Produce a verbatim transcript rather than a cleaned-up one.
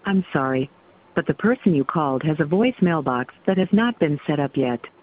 I'm sorry, but the person you called has a voicemail box that has not been set up yet.